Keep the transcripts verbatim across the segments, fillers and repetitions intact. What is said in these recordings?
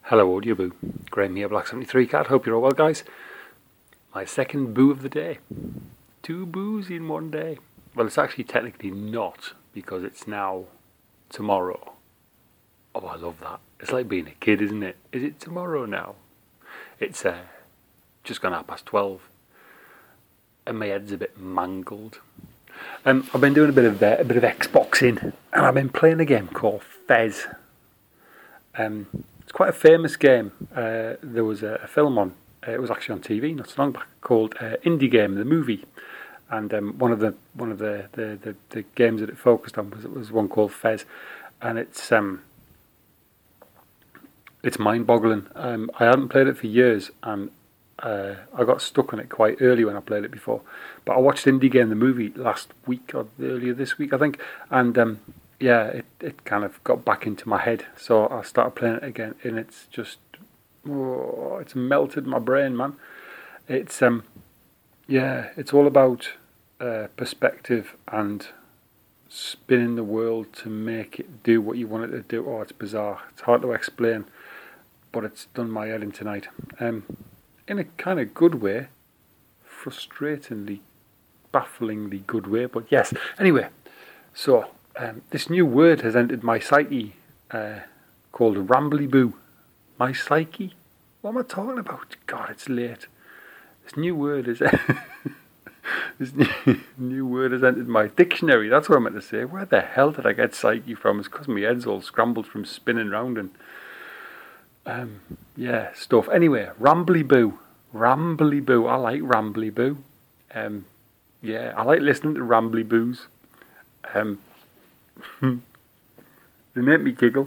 Hello Audio Boo, Graham here, Black seventy-three Cat, hope you're all well guys. My second boo of the day. Two boos in one day. Well, it's actually technically not, because it's now tomorrow. Oh, I love that. It's like being a kid, isn't it? Is it tomorrow now? It's uh, just gone half past twelve. And my head's a bit mangled. Um, I've been doing a bit of uh, a bit of Xboxing, and I've been playing a game called Fez. Um, it's quite a famous game. Uh, there was a, a film on. Uh, it was actually on T V not so long back, called uh, Indie Game, the movie. And um, one of the one of the, the, the, the games that it focused on was was one called Fez, and it's um it's mind-boggling. Um, I hadn't played it for years, and uh, I got stuck on it quite early when I played it before. But I watched Indie Game, the movie, last week or earlier this week, I think, and um, yeah, it, it kind of got back into my head. So I started playing it again, and it's just oh, it's melted my brain, man. It's um yeah, it's all about uh, perspective and spinning the world to make it do what you want it to do. Oh, it's bizarre. It's hard to explain, but it's done my head in tonight. Um, in a kind of good way, frustratingly, bafflingly good way, but yes. Anyway, so um, this new word has entered my psyche uh, called rambly boo. My psyche? What am I talking about? God, it's late. This new word is this new, new word has entered my dictionary. That's what I meant to say. Where the hell did I get psyche from? It's because my head's all scrambled from spinning round and um, yeah, stuff. Anyway, rambly boo, rambly boo. I like rambly boo. Um, yeah, I like listening to rambly boos. Um, they make me giggle.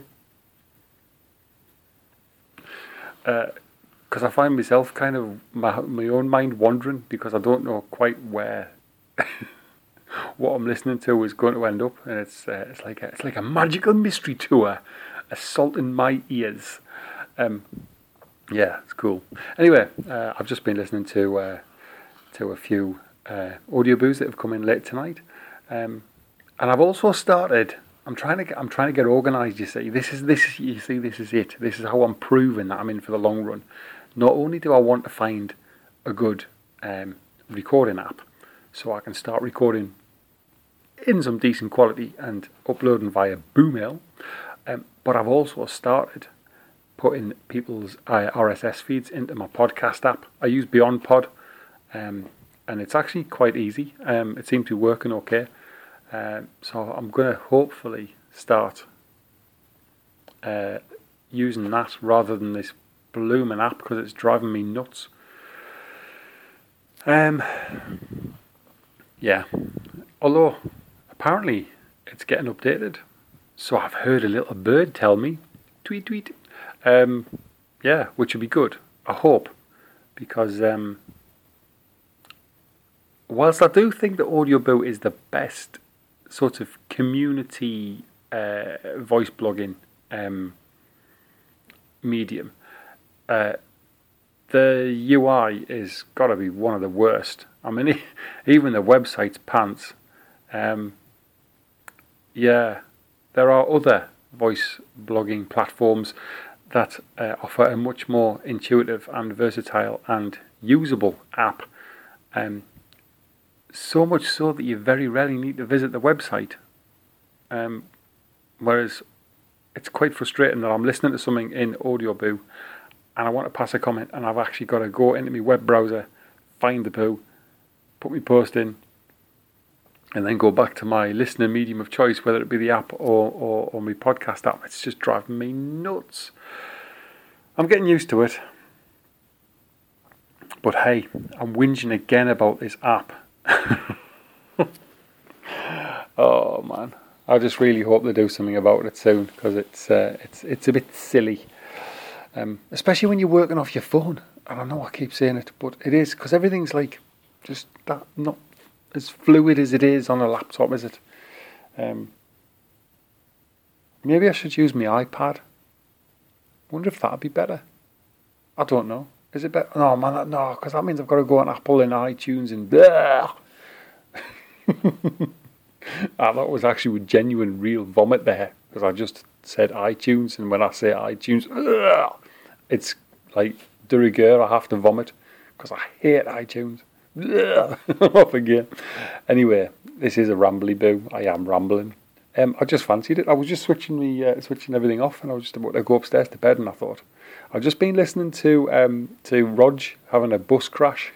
Uh, Because I find myself kind of, my, my own mind wandering, because I don't know quite where what I'm listening to is going to end up, and it's uh, it's like a, it's like a magical mystery tour assaulting my ears. Um, yeah, it's cool. Anyway, uh, I've just been listening to uh, to a few uh, audio boos that have come in late tonight, um, and I've also started. I'm trying to get. I'm trying to get organised. You see, this is this. Is, you see, this is it. This is how I'm proving that I'm in for the long run. Not only do I want to find a good um, recording app, so I can start recording in some decent quality and uploading via Boomail, um, but I've also started putting people's uh, R S S feeds into my podcast app. I use BeyondPod, um, and it's actually quite easy. Um, it seems to be working okay. Uh, so I'm going to hopefully start uh, using that rather than this blooming app, because it's driving me nuts. Um, yeah. Although apparently it's getting updated, so I've heard a little bird tell me, tweet tweet. Um, yeah, which would be good. I hope, because um, whilst I do think that Audioboo is the best sort of community uh, voice blogging um, medium, uh, the U I is got to be one of the worst. I mean, even the website's pants. Um, yeah, there are other voice blogging platforms that uh, offer a much more intuitive and versatile and usable app. Um, So much so that you very rarely need to visit the website. Um, whereas it's quite frustrating that I'm listening to something in Audioboo and I want to pass a comment, and I've actually got to go into my web browser, find the boo, put my post in, and then go back to my listening medium of choice, whether it be the app or, or, or my podcast app. It's just driving me nuts. I'm getting used to it. But hey, I'm whinging again about this app. Oh man, I just really hope they do something about it soon, because it's uh, it's it's a bit silly, um, especially when you're working off your phone. And I know I keep saying it, but it is, because everything's like just that, not as fluid as it is on a laptop, is it? Um, maybe I should use my iPad. Wonder if that'd be better. I don't know. Is it better? No, man, no, because that means I've got to go on Apple and iTunes and blah. Ah, that was actually with genuine, real vomit there, because I just said iTunes, and when I say iTunes, ugh, it's like de rigueur. I have to vomit because I hate iTunes. Off again. Anyway, this is a rambly boo. I am rambling. Um, I just fancied it. I was just switching me, uh, switching everything off, and I was just about to go upstairs to bed, and I thought I've just been listening to um, to Rog having a bus crash.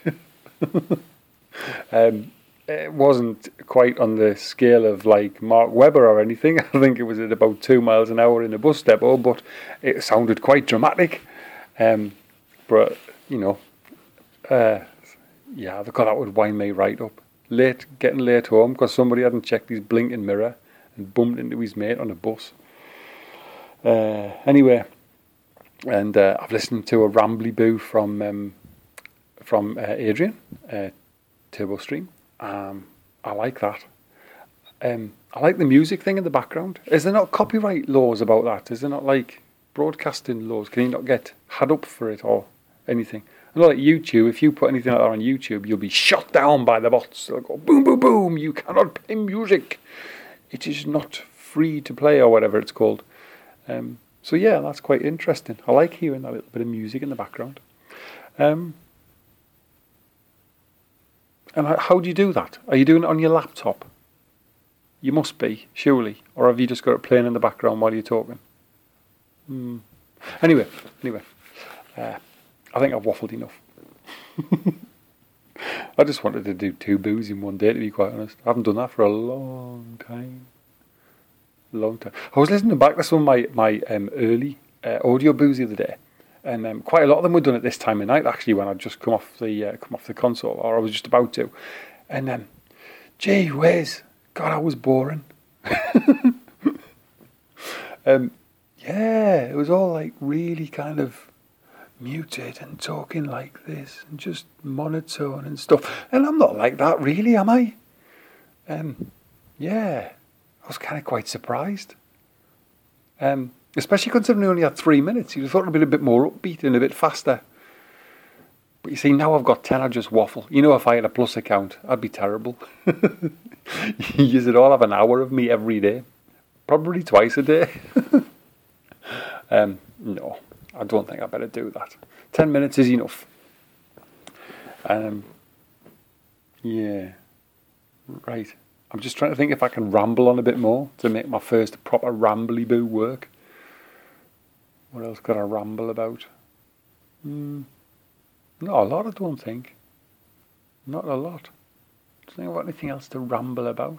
um, it wasn't quite on the scale of like Mark Webber or anything. I think it was at about two miles an hour in a bus depot, but it sounded quite dramatic. Um, but you know, uh, yeah, the that would wind me right up. Late, getting late home because somebody hadn't checked his blinking mirror and bumped into his mate on a bus. Uh, anyway, and uh, I've listened to a rambly boo from um, from uh, Adrian, uh, Turbo Stream. Um, I like that. Um, I like the music thing in the background. Is there not copyright laws about that? Is there not like broadcasting laws? Can you not get had up for it or anything? I know like YouTube, if you put anything like that on YouTube, you'll be shut down by the bots. They'll go boom, boom, boom. You cannot play music. It is not free to play or whatever it's called. Um, so yeah, that's quite interesting. I like hearing that little bit of music in the background. Um, and how do you do that? Are you doing it on your laptop? You must be, surely. Or have you just got it playing in the background while you're talking? Hmm. Anyway, anyway. Uh, I think I've waffled enough. I just wanted to do two boos in one day, to be quite honest. I haven't done that for a long time. Long time. I was listening back to some of my, my um, early uh, audio boos the other day. And um, quite a lot of them were done at this time of night, actually, when I'd just come off the uh, come off the console, or I was just about to. And, um, gee whiz, God, I was boring. um, yeah, it was all like really kind of muted and talking like this and just monotone and stuff. And I'm not like that, really, am I? Um, yeah, I was kind of quite surprised. Um, especially considering we only had three minutes. You thought it would be a bit more upbeat and a bit faster. But you see, now I've got ten, I just waffle. You know, if I had a Plus account, I'd be terrible. You should all have an hour of me every day. Probably twice a day. um, no. I don't think I better do that. Ten minutes is enough. Um, yeah. Right. I'm just trying to think if I can ramble on a bit more to make my first proper rambly boo work. What else could I ramble about? Mm, not a lot, I don't think. Not a lot. Don't think I've got anything else to ramble about.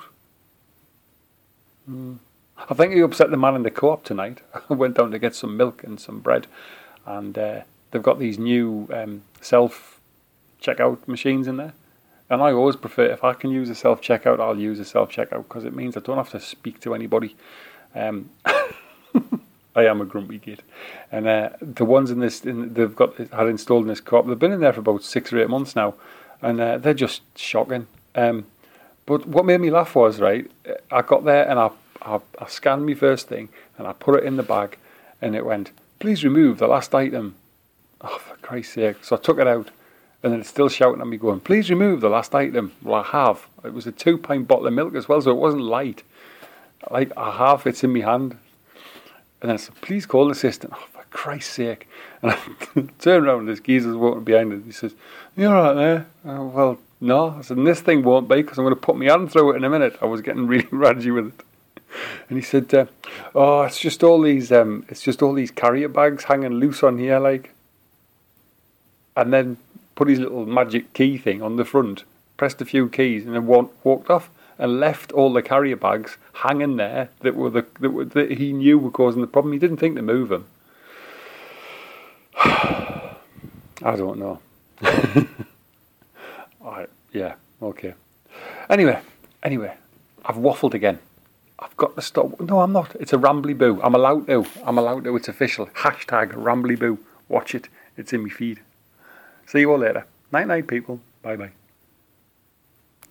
Mm. I think you upset the man in the co-op tonight. I went down to get some milk and some bread, and uh, they've got these new um, self-checkout machines in there. And I always prefer, if I can use a self-checkout, I'll use a self-checkout because it means I don't have to speak to anybody. Um, I am a grumpy kid. And uh, the ones in this, in, they've got had installed in this co-op, they've been in there for about six or eight months now, and uh, they're just shocking. Um, but what made me laugh was, right, I got there and I I, I scanned me first thing and I put it in the bag and it went, please remove the last item. Oh, for Christ's sake. So I took it out and then it's still shouting at me going, please remove the last item. Well, I have. It was a two pint bottle of milk as well, so it wasn't light. Like, I have, it's in my hand. And then I said, please call the assistant. Oh, for Christ's sake. And I turned around and this geezer's walking behind it. He says, you're all right there? Oh, well, no. I said, and this thing won't be because I'm going to put my hand through it in a minute. I was getting really raggy with it. And he said, uh, "Oh, it's just all these, um, it's just all these carrier bags hanging loose on here, like." And then put his little magic key thing on the front, pressed a few keys, and then walked off and left all the carrier bags hanging there that were the that, were, that he knew were causing the problem. He didn't think to move them. I don't know. Alright, yeah, okay. Anyway, anyway, I've waffled again. I've got to stop. No, I'm not. It's a rambly boo. I'm allowed to. I'm allowed to. It's official. Hashtag rambly boo. Watch it. It's in my feed. See you all later. Night night, people. Bye bye.